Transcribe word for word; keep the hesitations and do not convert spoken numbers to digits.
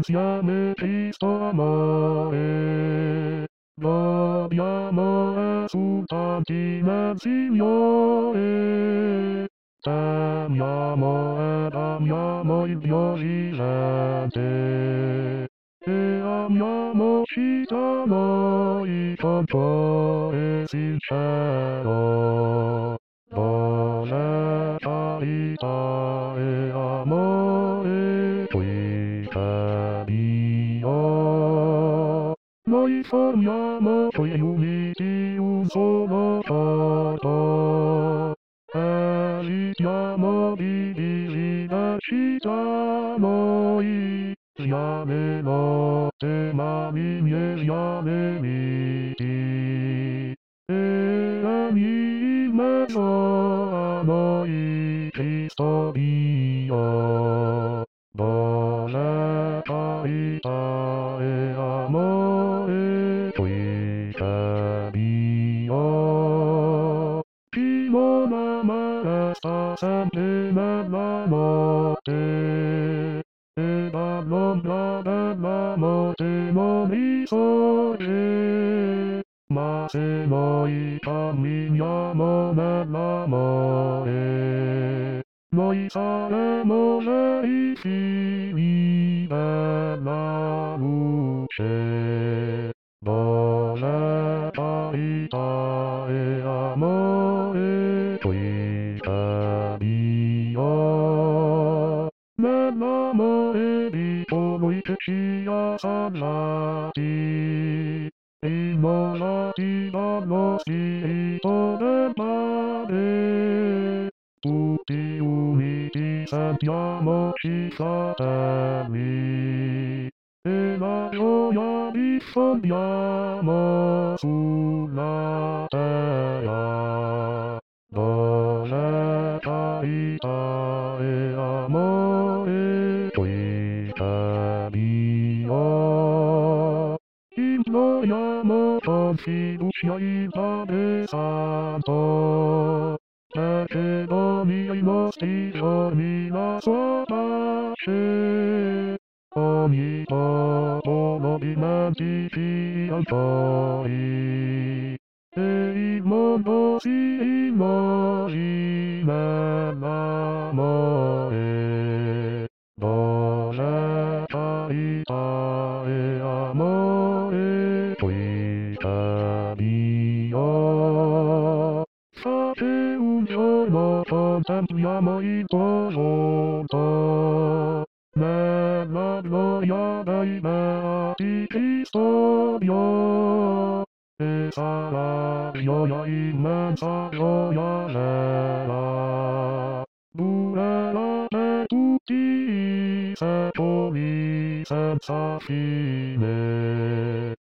insieme ci sto amore. Dobbiamo su tanti mezzi, Signore. Temiamo ed amiamo il Dio vivente. E amiamoci tra noi con cuore sincero. Dove carità e amore qui c'è Dio. Noi formiamo qui uniti un solo corpo. Evitiamo di dividerci tra noi. Siamo notte mani miei, siamo viti. E ogni in mezzo a noi Cristo Dio. Dove carità e amore qui c'è Dio. Chi non ama sta sempre nella notte. E dall'ombra della morte non risorge. Ma se noi camminiamo nell'amore, noi saremo veri figli della luce. Dove carità e amore qui c'è Dio. Nell'amore di colui che ci ha salvati, immolati dallo Spirito del Padre, tutti uniti sentiamoci fratelli, e la gioia diffondiamo sulla terra. Dove carità e amore qui c'è Dio. Imploriamo con fiducia il Padre Santo, perché doni ai nostri giorni la sua pace. Ogni popolo dimentichi altrui, e il mondo si immorsi nell'amore. Dove carità e amore qui c'è Dio. Fate un giorno contempliamo il tuo volto, nella gloria dei beati Cristo Dio. E sarà gioia immensa, gioia vera, durerà per tutti i secoli senza fine.